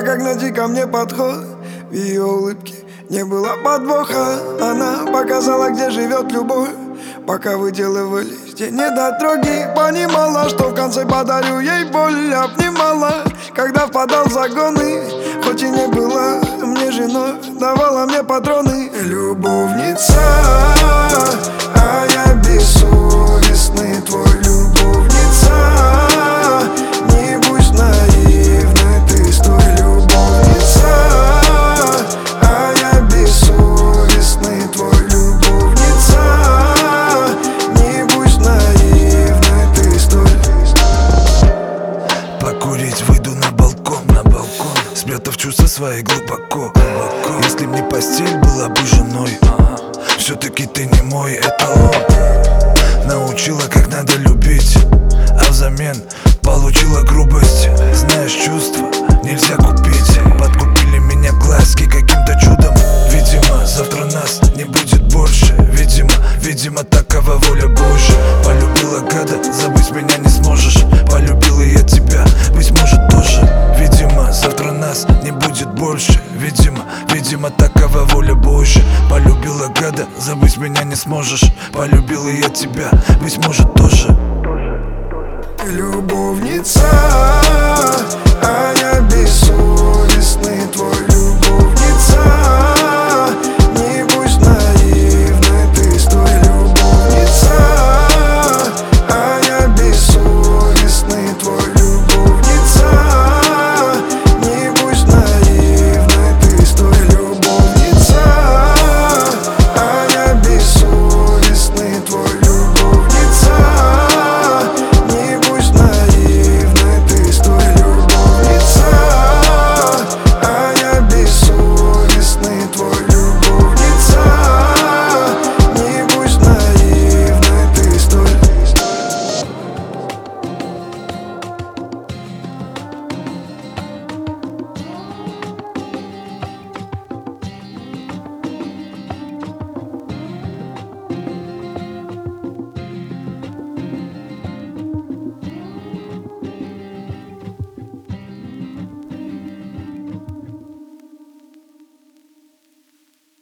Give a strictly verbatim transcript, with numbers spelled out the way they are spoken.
как найти ко мне подход. В ее улыбке не было подвоха. Она показала, где живет любовь. Пока выделывались те недотроги, понимала, что в конце подарю ей боль. Обнимала, когда впадал в загоны. Хоть и не была мне женой, давала мне патроны. Любовница, а я бессовестный твой любовница. Не будь наивной, ты стой, любовница. А я бессовестный твой любовница. Не будь наивной, ты стой. Покурить выйду на балкон, на балкон. Спрятав чувства свои глубоко, глубоко. Если б не постель была бы женой, все-таки ты не мой эталон. Научила, как надо любить, а взамен получила грубость. Знаешь, чувства нельзя купить. Подкупили меня глазки каким-то чудом. Видимо, завтра нас не будет больше. Видимо, видимо, такова воля Божья. Полюбила гада, забыть меня не сможешь. Полюбила я тебя, быть может тоже. Видимо, завтра нас не будет больше. Видимо, видимо, такова воля Божья. Полюбила гада, забыть меня не сможешь. Полюбила я тебя, быть может тоже. Любовница,